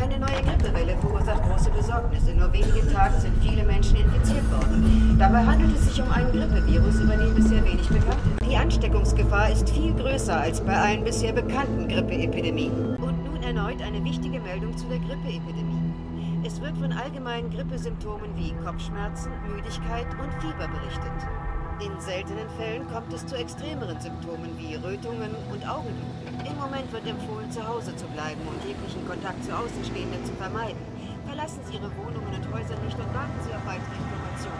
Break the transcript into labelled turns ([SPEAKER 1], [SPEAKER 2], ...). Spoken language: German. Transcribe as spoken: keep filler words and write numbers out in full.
[SPEAKER 1] Eine neue Grippewelle verursacht große Besorgnis. In nur wenigen Tagen sind viele Menschen infiziert worden. Dabei handelt es sich um ein Grippevirus, über den bisher wenig bekannt ist. Die Ansteckungsgefahr ist viel größer als bei allen bisher bekannten Grippeepidemien. Und nun erneut eine wichtige Meldung zu der Grippeepidemie. Es wird von allgemeinen Grippesymptomen wie Kopfschmerzen, Müdigkeit und Fieber berichtet. In seltenen Fällen kommt es zu extremeren Symptomen wie Rötungen und Augenbluten. Im Moment wird empfohlen, zu Hause zu bleiben und jeglichen Kontakt zu Außenstehenden zu vermeiden. Verlassen Sie Ihre Wohnungen und Häuser nicht und warten Sie auf weitere Informationen.